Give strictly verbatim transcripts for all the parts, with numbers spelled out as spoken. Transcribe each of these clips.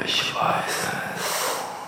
Ich weiß es.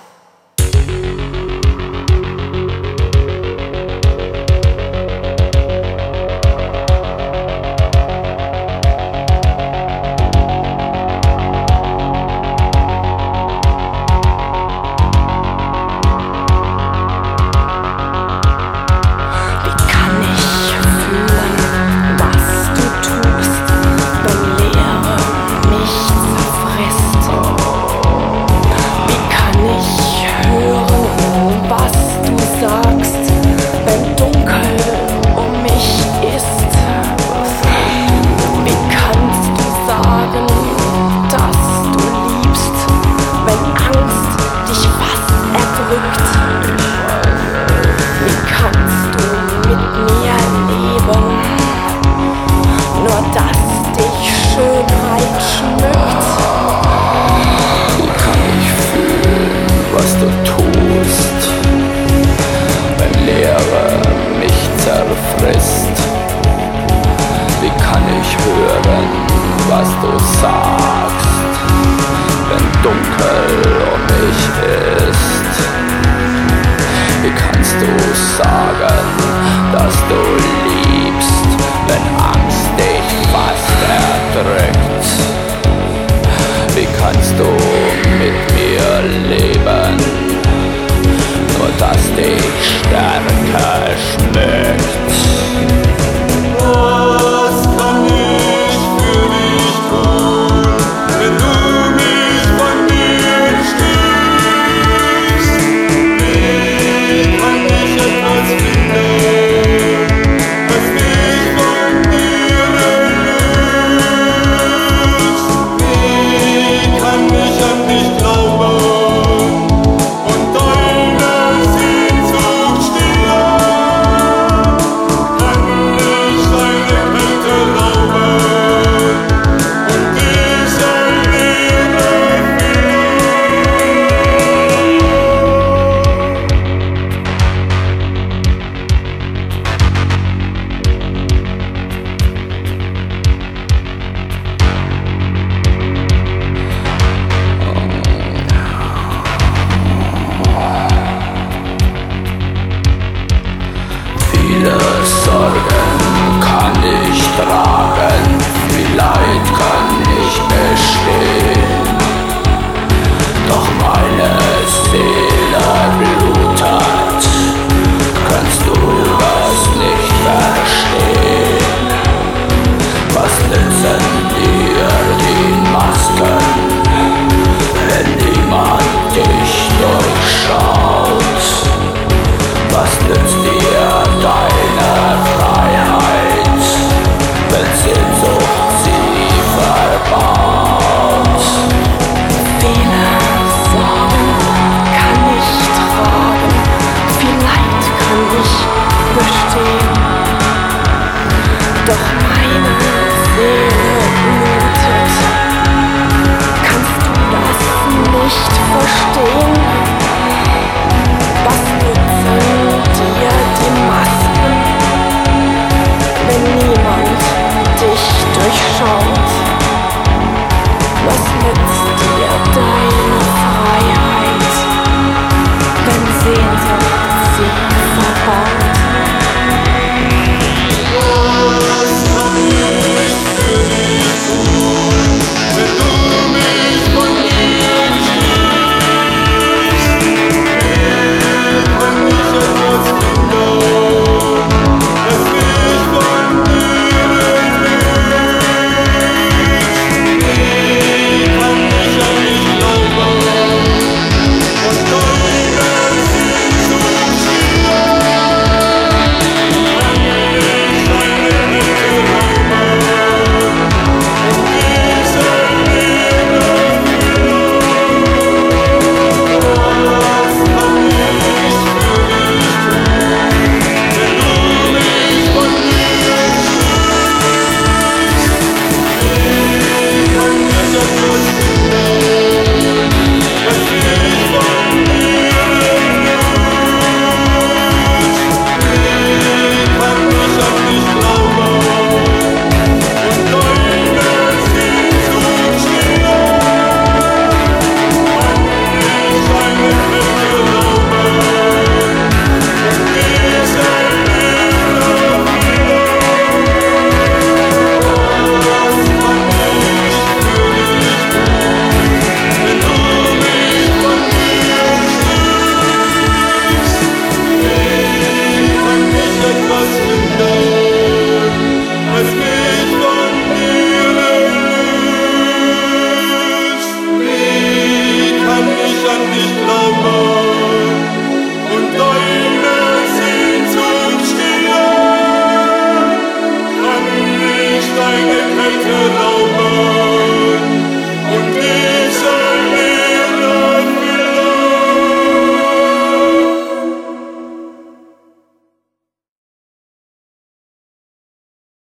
Was du sagst, wenn dunkel um mich ist. Wie kannst du sagen, dass du liebst, wenn Angst dich fast erdrückt? Wie kannst du mit mir leben, nur dass dich Stärke schmückt? Sorgen kann ich tragen, viel Leid kann ich bestehen, doch meine Seele blutet, kannst du das nicht verstehen? Was nützen dir die Masken, wenn niemand dich durchschaut? Was nützt dir deine Freiheit, wenn Sehnsucht sie verbaut? Viele Sorgen kann ich tragen, viel Leid kann ich bestehen, doch meine Seele blutet. Kannst du das nicht verstehen? Was nützen dir die Masken, wenn niemand dich durchschaut? Was nützt dir deine Freiheit, wenn Sehnsucht sie verbaut?